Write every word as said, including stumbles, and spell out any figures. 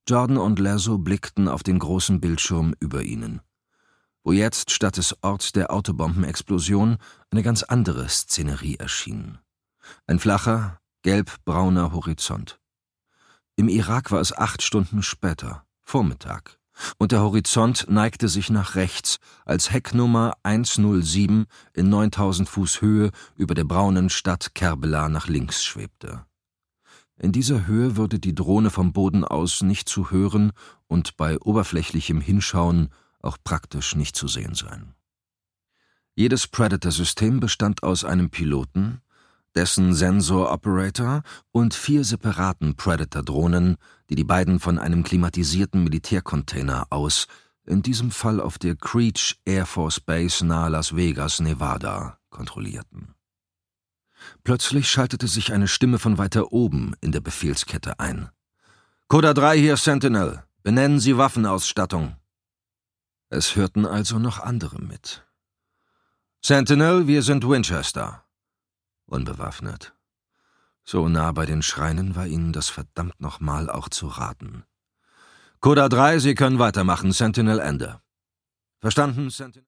Jordan und Lazo blickten auf den großen Bildschirm über ihnen, wo jetzt statt des Orts der Autobombenexplosion eine ganz andere Szenerie erschien. Ein flacher, gelb-brauner Horizont. Im Irak war es acht Stunden später, Vormittag, und der Horizont neigte sich nach rechts, als Hecknummer hundertsieben in neuntausend Fuß Höhe über der braunen Stadt Kerbela nach links schwebte. In dieser Höhe würde die Drohne vom Boden aus nicht zu hören und bei oberflächlichem Hinschauen auch praktisch nicht zu sehen sein. Jedes Predator-System bestand aus einem Piloten, dessen Sensor-Operator und vier separaten Predator-Drohnen, die die beiden von einem klimatisierten Militärcontainer aus, in diesem Fall auf der Creech Air Force Base nahe Las Vegas, Nevada, kontrollierten. Plötzlich schaltete sich eine Stimme von weiter oben in der Befehlskette ein. »Coda drei hier, Sentinel. Benennen Sie Waffenausstattung.« Es hörten also noch andere mit. »Sentinel, wir sind Winchester.« Unbewaffnet. So nah bei den Schreinen war ihnen das verdammt nochmal auch zu raten. »Coda drei, Sie können weitermachen. Sentinel, Ende.« »Verstanden, Sentinel?«